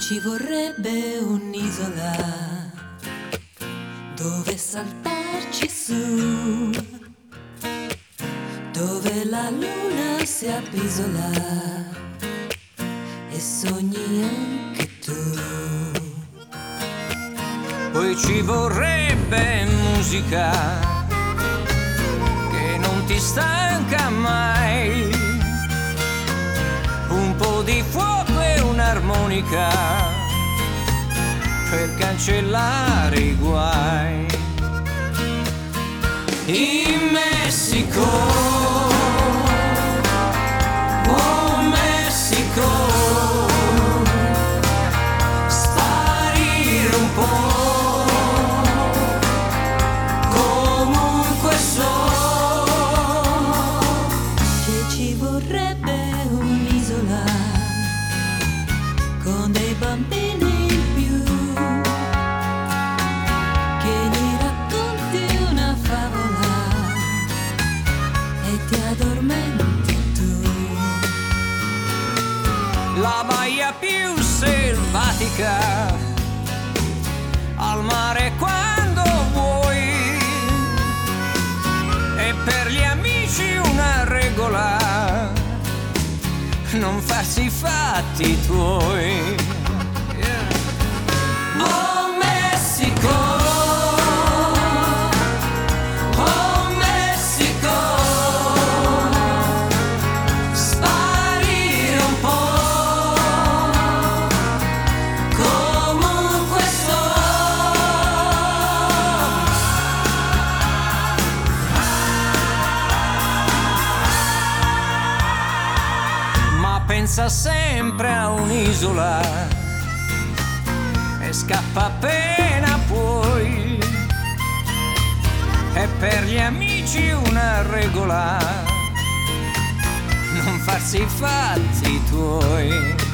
Ci vorrebbe un'isola dove saltarci su, dove la luna si appisola e sogni anche tu. Poi ci vorrebbe musica che non ti stanca mai, un po' di fuoco e un'armonica per cancellare i guai. In Messico, oh Messico, sparire un po', comunque so che ci vorrebbe un'isola con dei bambini in più, che gli racconti una favola e ti addormenti tu. la baia più selvatica, al mare quando vuoi, e per gli amici una regola, non farsi i fatti tuoi. Oh Messico, oh Messico, sparire un po', comunque so. Ma pensa sempre a un'isola e scappa appena puoi, e per gli amici una regola, non farsi i fatti tuoi.